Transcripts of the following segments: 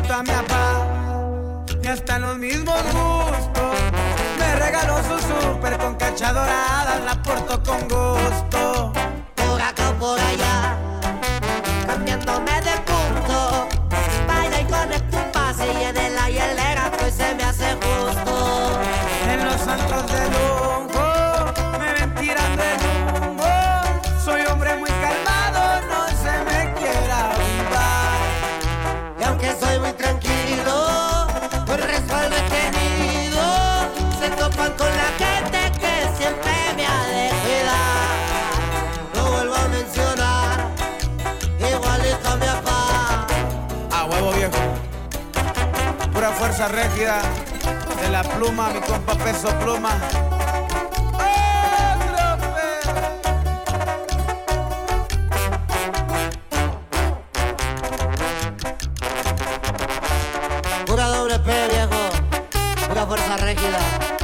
junto a mi papá y hasta en los mismos gustos. Me regaló su súper con cacha dorada, la porto con gusto. Por acá o por allá, cambiándome de punto. Baila y conecta un pase y en el hielera pues se me hace justo. En los antros de lujo me ven tirando el humo. Soy hombre muy calmado, no se me quiera avivar. Y aunque soy muy tranquilo, por respaldo he tenido. Se topan con la gente que siempre me ha de cuidar. No vuelvo a mencionar, igualito a mi papá. A huevo viejo, pura fuerza rígida de la pluma, mi compa Peso Pluma. Pura doble P, viejo. Pura fuerza rígida.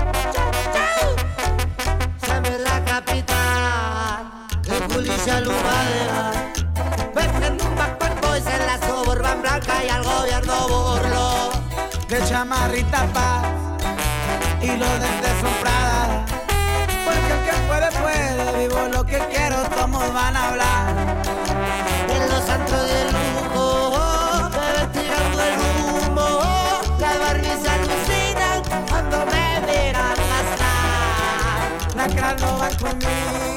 Llame la capital. El policía Lumadera. Venden un Backpack Boys en la Suburban Blanca y al gobierno burlo. De chamarrita paz y los dentes son Prada. Porque el que puede, puede. Vivo lo que quiero, todos van a hablar. En los antros de lujo, me ven tirando el humo. Las Barbies se alucinan cuando me miran gastar. La cara no va conmigo.